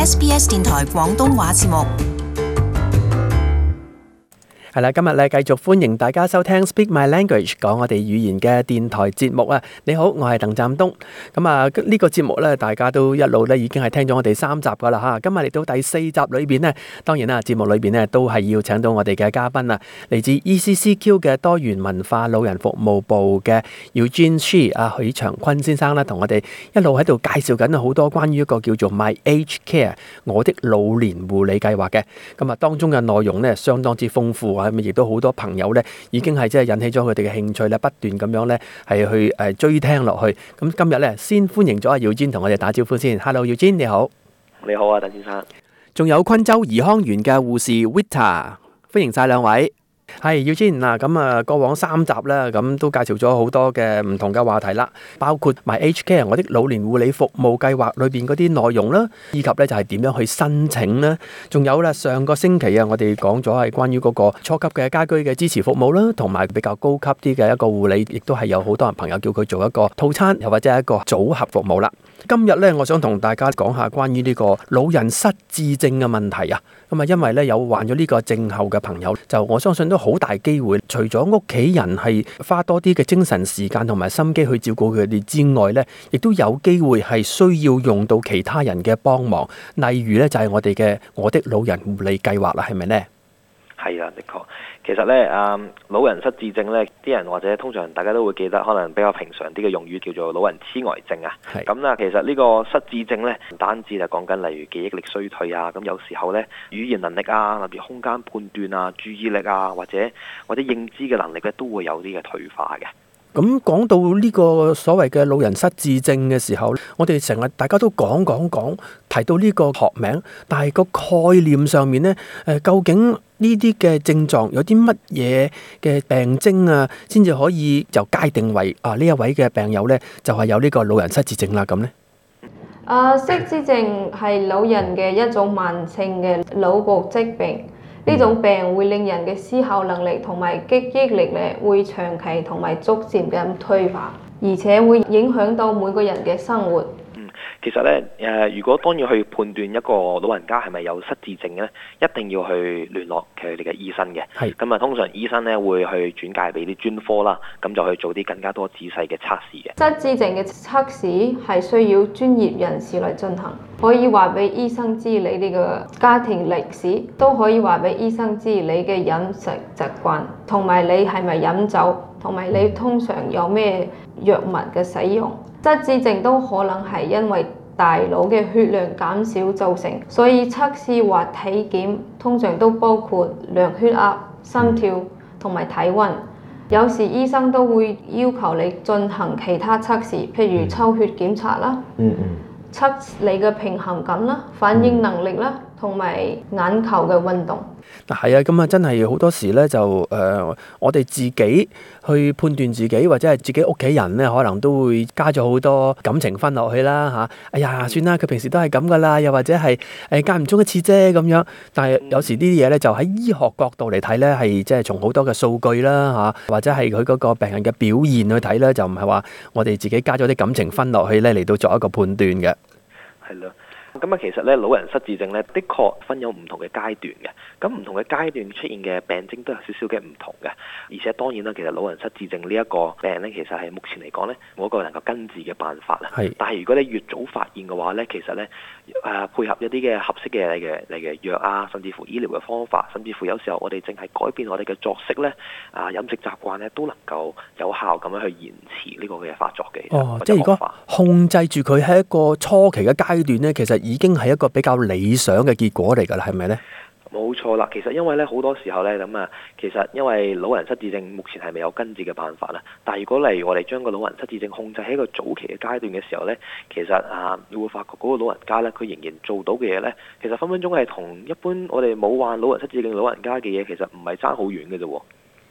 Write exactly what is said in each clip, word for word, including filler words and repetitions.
S B S 電台廣東話節目。 係啦，今日咧繼續歡迎大家收聽 Speak My Language 講我哋語言嘅電台節目啊！你好，我係鄧湛東。咁啊，呢個節目咧，大家都一路咧已經係聽咗我哋三集噶啦嚇。今日嚟到第四集裏邊呢，當然啦，節目裏邊呢都係要請到我哋嘅嘉賓啊，嚟自 E C C Q 嘅多元文化老人服務部嘅 Eugene She 啊許長坤先生啦，同我哋一路喺度介紹緊好多關於一個叫做 My Aged Care 我的老年護理計劃嘅。咁啊，當中嘅內容呢，相當之豐富啊！咁亦都好多朋友咧，已經係即係引起咗佢哋嘅興趣咧，不斷咁樣咧係去誒追聽落去。咁今日咧，先歡迎咗阿Eugene同我哋打招呼先。Hello，Eugene，你好。 你好啊，鄧先生。 仲有昆州頤康園嘅護士 Vita， 歡迎晒兩位。係Eugene嗱，咁啊，過往三集啦，咁都介紹咗好多嘅唔同嘅話題啦，包括 My Aged Care 我的老年護理服務計劃裏邊嗰啲內容啦，以及咧就係點樣去申請啦，仲有啦，上個星期啊，我哋講咗係關於嗰個初級嘅家居嘅支持服務啦，同埋比較高級啲嘅一個護理，亦都係有好多人朋友叫佢做一個套餐，又或者係一個組合服務啦。今日咧，我想同大家講下關於呢個老人失智症嘅問題啊。咁啊，因為咧有患咗呢個症候嘅朋友，就我相信都好大機會，除咗屋企人係花多啲嘅精神時間同埋心機去照顧佢哋之外咧，亦都有機會係需要用到其他人嘅幫忙。例如咧，就係我哋嘅我的老人護理計劃啦，係咪呢？ 係啊，的確。其實咧，啊，老人失智症咧，啲人或者通常大家都會記得，可能比較平常啲嘅用語叫做老人痴呆症啊。咁啦，其實呢個失智症咧，唔單止就講緊例如記憶力衰退啊，咁有時候咧語言能力啊，例如空間判斷啊、注意力啊，或者或者認知嘅能力咧，都會有啲嘅退化嘅。 咁講到呢個所謂嘅老人失智症嘅時候，我哋成日大家都講講講提到呢個學名，但係個概念上面呢，誒究竟呢啲嘅症狀有啲乜嘢嘅病徵啊，先至可以就界定為啊呢一位嘅病友呢，就係有呢個老人失智症啦咁呢？ 啊，失智症係老人嘅一種慢性嘅腦部疾病。呢種病會令人嘅思考能力同埋記憶力咧會長期同埋逐漸咁退化，而且會影響到每個人嘅生活。 嗯，其實咧誒、呃，如果當要去判斷一個老人家係咪有失智症咧，一定要去聯絡佢哋嘅醫生嘅。係。咁啊，通常醫生咧會去轉介俾啲專科啦，咁就去做啲更加多仔細嘅測試嘅。 失智症嘅測試係需要專業人士嚟進行。可以話俾醫生知你呢個家庭歷史，都可以話俾醫生知你嘅飲食習慣，同埋你係咪飲酒，同埋你通常有咩藥物嘅使用。失智症都可能係因為大腦嘅血量減少造成，所以測試或體檢通常都包括量血壓、心跳同埋體溫。有時醫生都會要求你進行其他測試，譬如抽血檢查啦。嗯嗯。測你嘅平衡感啦、反應能力啦，同埋眼球嘅運動。 嗱係啊，咁啊真係好多時咧就誒、呃，我哋自己去判斷自己或者係自己屋企人咧，可能都會加咗好多感情分落去啦嚇。哎呀，算啦，佢平時都係咁噶啦，又或者係誒間唔中一次啫咁樣。但係有時呢啲嘢咧，就喺醫學角度嚟睇咧，係即係從好多嘅數據啦嚇，或者係佢嗰個病人嘅表現去睇咧，就唔係話我哋自己加咗啲感情分落去咧嚟到作一個判斷嘅。 係咯，咁啊，其實咧老人失智症咧，的確分有唔同嘅階段嘅。咁唔同嘅階段出現嘅病徵都有少少嘅唔同嘅。而且當然啦，其實老人失智症呢一個病咧，其實係目前嚟講咧冇一個能夠根治嘅辦法啦。係。但係如果你越早發現嘅話咧，其實咧誒、呃、配合一啲嘅合適嘅嚟嘅嚟嘅藥啊，甚至乎醫療嘅方法，甚至乎有時候我哋淨係改變我哋嘅作息咧，啊飲食習慣咧，都能夠有效咁樣去延遲呢個嘅發作嘅。 哦，即係如果控制住佢喺一個初期嘅階段咧，其實已經係一個比較理想嘅結果嚟㗎啦，係咪咧？ 冇錯啦，其實因為咧好多時候咧咁啊，其實因為老人失智症目前係未有根治嘅辦法啦。但係如果例如我哋將個老人失智症控制喺一個早期嘅階段嘅時候咧，其實啊，你會發覺嗰個老人家咧，佢仍然做到嘅嘢咧，其實分分鐘係同一般我哋冇患老人失智症老人家嘅嘢，其實唔係爭好遠嘅啫喎。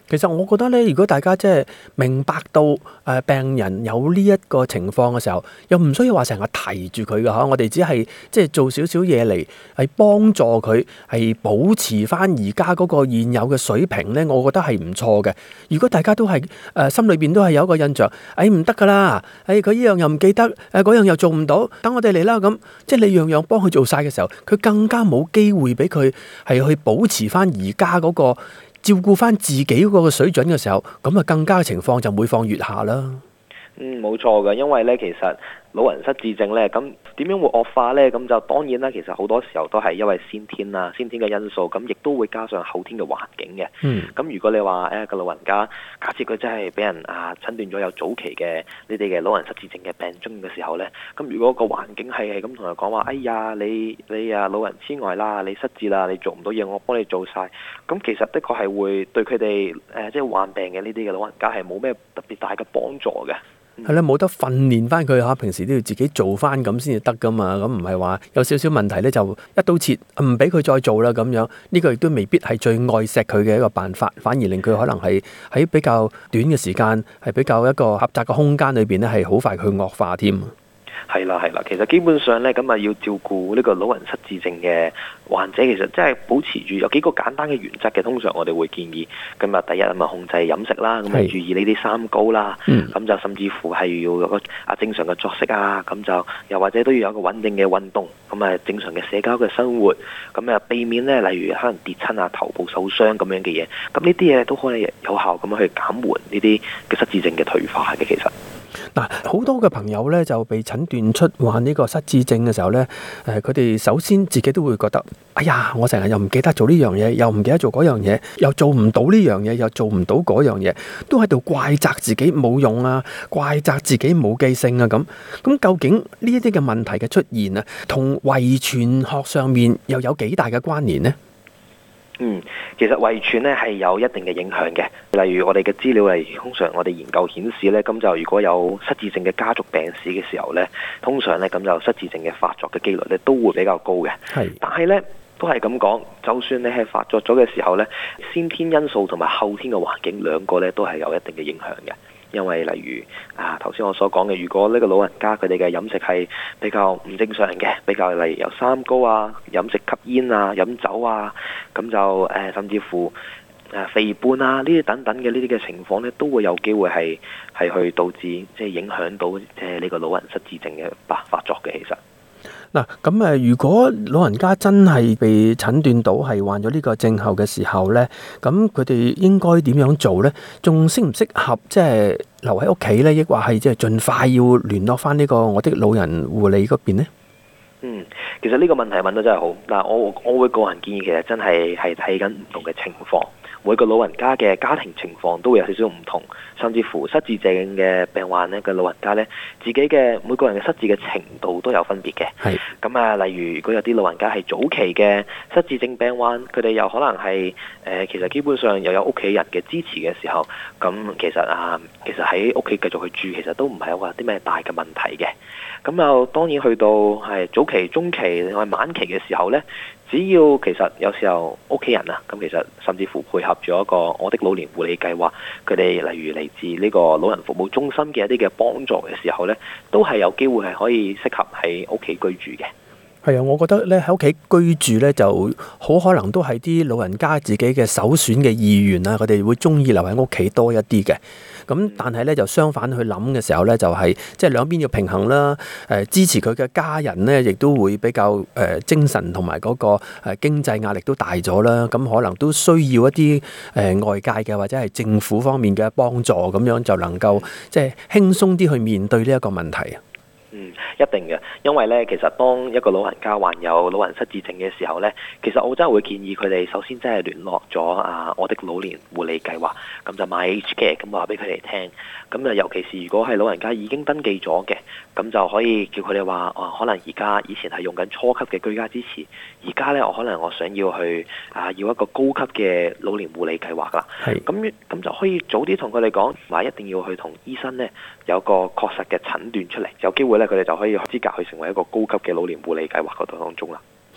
其實我覺得咧，如果大家即係明白到誒、呃、病人有呢一個情況嘅時候，又唔需要話成日提住佢嘅嚇，我哋只係即係做少少嘢嚟係幫助佢係保持翻而家嗰個現有嘅水平咧，我覺得係唔錯嘅。如果大家都係誒、呃、心裏邊都係有一個印象，誒唔得㗎啦，誒佢呢樣又唔記得，誒、呃、嗰樣又做唔到，等我哋嚟啦咁，即係你樣樣幫佢做晒嘅時候，佢更加冇機會俾佢係去保持翻而家嗰個。照顧翻自己嗰個水準嘅時候，咁啊更加嘅情況就每況愈下啦。 嗯，冇錯嘅，因為咧其實老人失智症咧，咁點樣會惡化咧？咁就當然啦，其實好多時候都係因為先天啊、先天嘅因素，咁亦都會加上後天嘅環境嘅。嗯。咁如果你話誒個老人家，假設佢真係俾人啊診斷咗有早期嘅你哋嘅老人失智症嘅病徵嘅時候咧，咁如果個環境係係咁同佢講話，哎呀你你啊老人痴呆啦，你失智啦，你做唔到嘢，我幫你做晒。咁其實的確係會對佢哋誒即係患病嘅呢啲嘅老人家係冇咩特別大嘅幫助嘅。 係啦，冇得訓練翻佢嚇，平時都要自己做翻咁先至得噶嘛。咁唔係話有少少問題咧，就一刀切唔俾佢再做啦咁樣。呢個亦都未必係最愛錫佢嘅一個辦法，反而令佢可能係喺比較短嘅時間，係比較一個狹窄嘅空間裏邊咧，係好快去惡化添。 係啦係啦，其實基本上咧，咁啊要照顧呢個老人失智症嘅患者，其實真係保持住有幾個簡單嘅原則嘅。通常我哋會建議，咁啊第一啊咪控制飲食啦，咁啊注意呢啲三高啦，咁、嗯、就甚至乎係要有個啊正常嘅作息啊，咁就又或者都要有一個穩定嘅運動，咁啊正常嘅社交嘅生活，咁啊避免咧例如可能跌親啊、頭部受傷咁樣嘅嘢，咁呢啲嘢都可以有效咁樣去減緩呢啲嘅失智症嘅退化嘅。其實。 嗱，好多嘅朋友咧就被診斷出患呢個失智症嘅時候咧，誒佢哋首先自己都會覺得，哎呀，我成日又唔記得做呢樣嘢，又唔記得做嗰樣嘢，又做唔到呢樣嘢，又做唔到嗰樣嘢，都喺度怪責自己冇用啊，怪責自己冇記性啊咁。咁究竟呢一啲嘅問題嘅出現啊，同遺傳學上面又有幾大嘅關聯呢？ 嗯，其實遺傳咧係有一定嘅影響嘅。例如我哋嘅資料嚟，通常我哋研究顯示咧，咁就如果有失智症嘅家族病史嘅時候咧，通常咧咁就失智症嘅發作嘅機率咧都會比較高嘅。係，但係咧都係咁講，就算你係發作咗嘅時候咧，先天因素同埋後天嘅環境兩個咧都係有一定嘅影響嘅。因為例如啊，頭先我所講嘅，如果呢個老人家佢哋嘅飲食係比較唔正常嘅，比較例如有三高啊、飲食吸煙啊、飲酒啊，咁就誒、呃、甚至乎誒、呃、肥胖啊呢啲等等嘅呢啲嘅情況咧，都會有機會係係去導致即係影響到即係呢個老人失智症嘅發發作嘅。其實。 嗱，咁誒，如果老人家真係被診斷到係患咗呢個症候嘅時候咧，咁佢哋應該點樣做咧？仲適唔適合即係留喺屋企咧？抑或係即係盡快要聯絡翻呢個我的老人護理嗰邊咧？ 嗯，其實呢個問題問得真係好。嗱，我我會個人建議，其實真係係睇緊唔同嘅情況。每個老人家嘅家庭情況都會有少少唔同，甚至乎失智症嘅病患咧嘅老人家咧，自己嘅每個人嘅失智嘅程度都有分別嘅。係咁啊，例如如果有啲老人家係早期嘅失智症病患，佢哋又可能係誒、呃，其實基本上又有屋企人嘅支持嘅時候，咁其實啊，其實喺屋企繼續去住，其實都唔係話啲咩大嘅問題嘅。咁又當然去到係早期、中期或者晚期嘅時候咧。只要其實有時候屋企人啊，咁其實甚至乎配合咗一個我的老年護理計劃，佢哋例如嚟自呢個老人服務中心嘅一啲嘅幫助嘅時候呢，都係有機會係可以適合喺屋企居住嘅。 係啊，我覺得咧喺屋企居住咧就好可能都係啲老人家自己嘅首選嘅意願啊，佢哋會中意留喺屋企多一啲嘅。咁但係咧就相反去諗嘅時候咧，就係即係兩邊要平衡啦。誒支持佢嘅家人咧，亦都會比較誒精神同埋嗰個誒經濟壓力都大咗啦。咁可能都需要一啲誒外界嘅或者係政府方面嘅幫助，咁樣就能夠即係輕鬆啲去面對呢一個問題啊。 嗯，一定嘅，因為咧，其實當一個老人家患有老人失智症嘅時候咧，其實我真係會建議佢哋首先真係聯絡咗啊我的老年護理計劃，咁就買 H care 咁話俾佢哋聽。咁啊，尤其是如果係老人家已經登記咗嘅，咁就可以叫佢哋話，哦，可能而家以前係用緊初級嘅居家支持，而家咧我可能我想要去啊要一個高級嘅老年護理計劃啦。係。咁咁就可以早啲同佢哋講，話一定要去同醫生咧有個確實嘅診斷出嚟，有機會咧佢哋就可以資格去成為一個高級嘅老年護理計劃嗰度當中啦。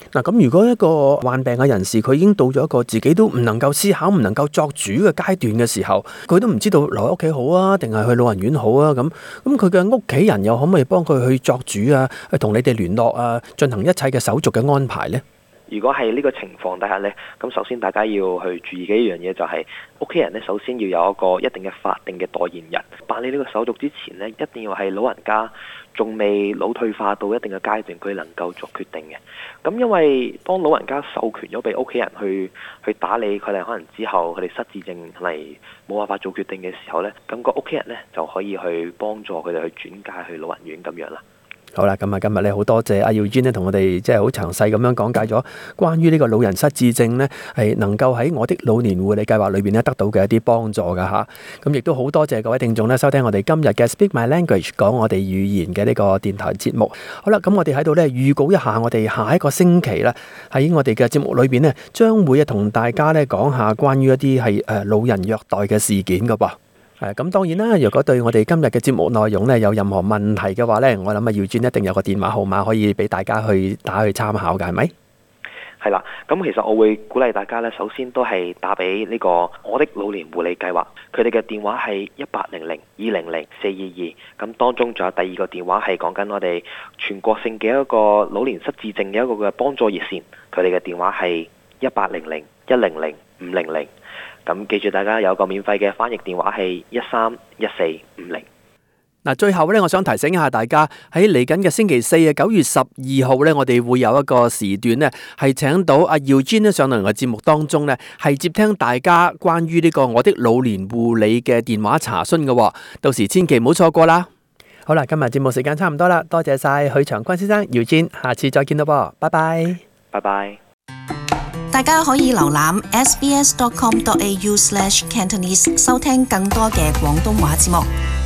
嗱，咁如果一個患病嘅人士，佢已經到咗一個自己都唔能夠思考、唔能夠作主嘅階段嘅時候，佢都唔知道留喺屋企好啊，定係去老人院好啊？咁咁佢嘅屋企人又可唔可以幫佢去作主啊？去同你哋聯絡啊，進行一切嘅手續嘅安排呢？ 如果係呢個情況底下呢，咁首先大家要去注意嘅一樣嘢就係屋企人呢，首先要有一個一定嘅法定嘅代言人。辦理呢個手續之前呢，一定要係老人家仲未腦退化到一定嘅階段，佢能夠作決定嘅。咁因為當老人家授權咗俾屋企人去去打理佢哋，可能之後佢哋失智症嚟冇辦法做決定嘅時候呢，咁個屋企人呢就可以去幫助佢哋去轉介去老人院咁樣啦。 好啦，咁啊，今日咧好多謝阿耀堅咧，同我哋即係好詳細咁樣講解咗關於呢個老人失智症咧，係能夠喺我的老年護理計劃裏邊咧得到嘅一啲幫助噶吓。咁亦都好多謝各位聽眾咧收聽我哋今日嘅 Speak My Language 講我哋語言嘅呢個電台節目。好啦，咁我哋喺度咧預告一下，我哋下一個星期咧喺我哋嘅節目裏邊咧，將會啊同大家咧講下關於一啲係誒老人虐待嘅事件噶噃。誒咁當然啦，如果對我哋今日嘅節目內容咧有任何問題嘅話咧，我諗啊耀堅一定有個電話號碼可以俾大家去打去參考嘅，係咪？ 係啦，咁其實我會鼓勵大家咧，首先都係打俾呢個我的老年護理計劃，佢哋嘅電話係一八零零二零零四二二，咁當中仲有第二個電話係講緊我哋全國性嘅一個老年失智症嘅一個嘅幫助熱線，佢哋嘅電話係一八零零一零零五零零。咁記住，大家有個免費嘅翻譯電話係一三一四五零。 嗱，最後咧，我想提醒一下大家，喺嚟緊嘅星期四啊，九月十二號咧，我哋會有一個時段咧，係請到阿耀堅咧上嚟嘅節目當中咧，係接聽大家關於呢個我的老年護理嘅電話查詢嘅，到時千祈唔好錯過啦。好啦，今日節目時間差唔多啦，多謝晒許長坤先生、耀堅，下次再見啦噃，拜拜， 拜拜。 大家可以瀏覽 s b s dot com dot a u slash cantonese 收聽更多嘅廣東話節目。